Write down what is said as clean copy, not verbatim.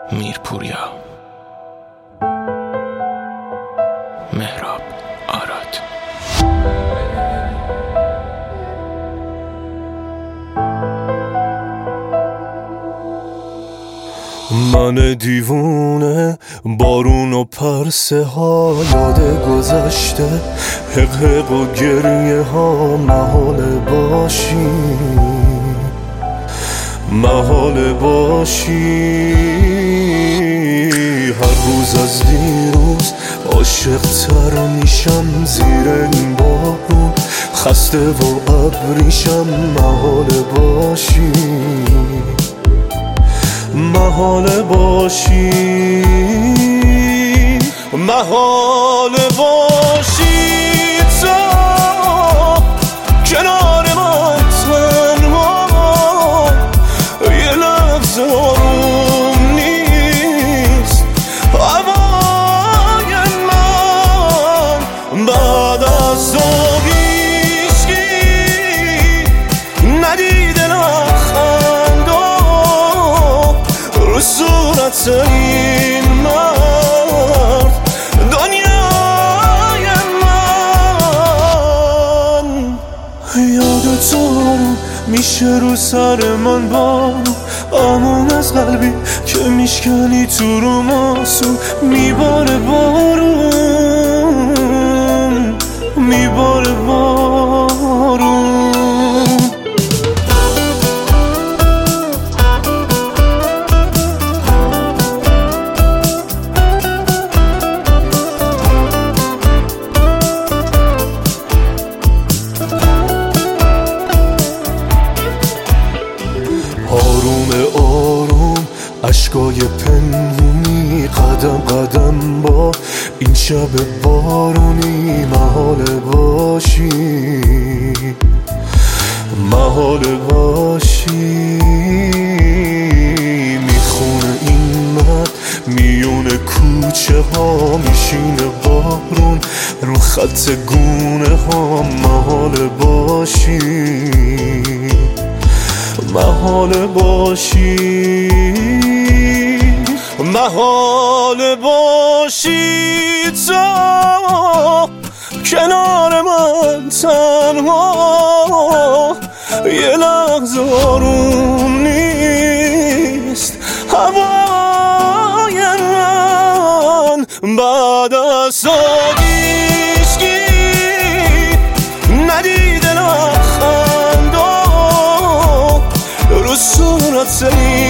میرپوریا، مهراب آراد. من دیوونه بارون و پرسه ها، یاد گذشته حق و گریه ها، محال باشی هر روز از دیروز عاشق تر میشم، زیر این بارون خسته و ابریشم، محال باشی تو کنار من تنها، یه لحظه آروم نیست هوای من. بعد از تو هیچکی ندیده لبخند رو صورت این مرد، دنیای من. یادت آروم میشه رو سر من بارون، آمون از قلبی که میشکنی تو رو ماسون، میباره بارون، میباره بارون. آروم آروم اشکای پنهونی، قدم قدم با این شب بارونی، محال باشی میخونه این مرد میونه کوچه ها، میشینه بارون رو خط گونه ها، محال باشی تو کنار من تنها، یه لحظه آروم نیست هوای من. بعد از تو هیچکی ندیده لبخند رو صورت